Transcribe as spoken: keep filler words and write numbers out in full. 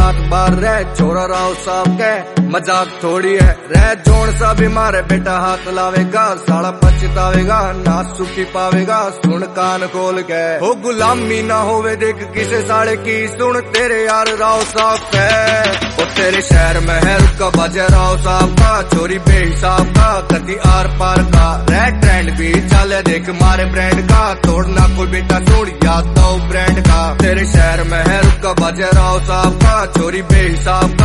हाथ बार रह छोरा राव साहब के मजाक थोड़ी है रह जोड़ सा भी मारे बेटा हाथ लावेगा साला पछतावेगा ना सुखी पावेगा सुन कान खोल के हो गुलामी ना होवे देख किसे साले की सुन तेरे यार राव साहब के ओ तेरे शहर में है रुका बजे राव साहब का चोरी बेहिसाब का कदी आर पार का रह ट्रेंड भी चले देख मारे ब्रांड का तोड़ना कोई बेटा तोड़ याद दो ब्रांड का तेरे शहर में है रुका बजे राव साहब का चोरी बेहिसाब का